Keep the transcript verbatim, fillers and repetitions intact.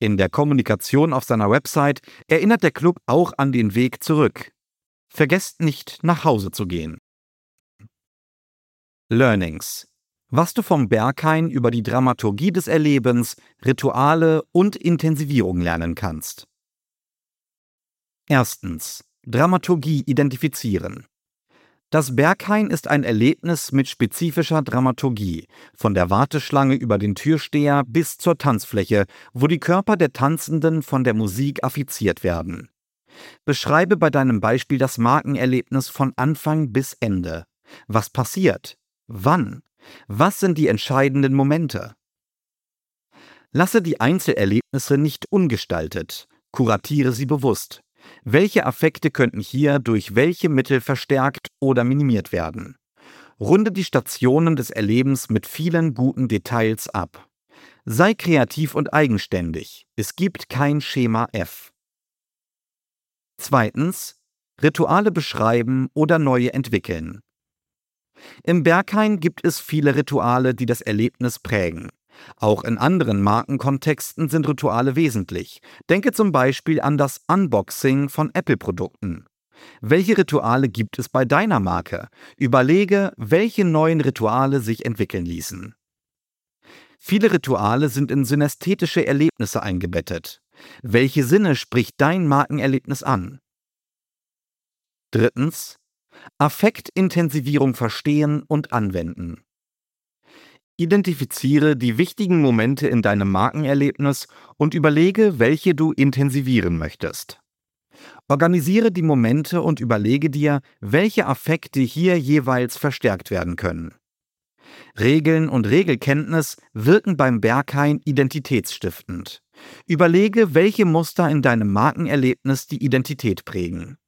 In der Kommunikation auf seiner Website erinnert der Club auch an den Weg zurück. Vergesst nicht, nach Hause zu gehen. Learnings: Was du vom Berghain über die Dramaturgie des Erlebens, Rituale und Intensivierung lernen kannst. Erstens. Dramaturgie identifizieren. Das Berghain ist ein Erlebnis mit spezifischer Dramaturgie, von der Warteschlange über den Türsteher bis zur Tanzfläche, wo die Körper der Tanzenden von der Musik affiziert werden. Beschreibe bei deinem Beispiel das Markenerlebnis von Anfang bis Ende. Was passiert? Wann? Was sind die entscheidenden Momente? Lasse die Einzelerlebnisse nicht ungestaltet. Kuratiere sie bewusst. Welche Affekte könnten hier durch welche Mittel verstärkt oder minimiert werden? Runde die Stationen des Erlebens mit vielen guten Details ab. Sei kreativ und eigenständig. Es gibt kein Schema F. Zweitens. Rituale beschreiben oder neue entwickeln. Im Berghain gibt es viele Rituale, die das Erlebnis prägen. Auch in anderen Markenkontexten sind Rituale wesentlich. Denke zum Beispiel an das Unboxing von Apple-Produkten. Welche Rituale gibt es bei deiner Marke? Überlege, welche neuen Rituale sich entwickeln ließen. Viele Rituale sind in synästhetische Erlebnisse eingebettet. Welche Sinne spricht dein Markenerlebnis an? Drittens. Affektintensivierung verstehen und anwenden. Identifiziere die wichtigen Momente in deinem Markenerlebnis und überlege, welche du intensivieren möchtest. Organisiere die Momente und überlege dir, welche Affekte hier jeweils verstärkt werden können. Regeln und Regelkenntnis wirken beim Berghain identitätsstiftend. Überlege, welche Muster in deinem Markenerlebnis die Identität prägen.